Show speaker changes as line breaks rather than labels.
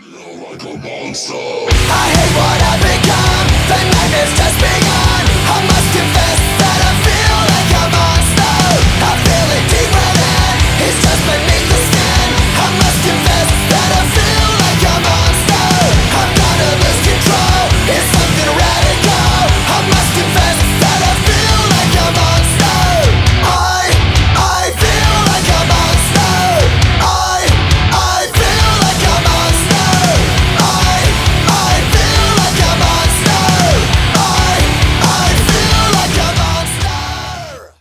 Like a monster. I hate what I've become.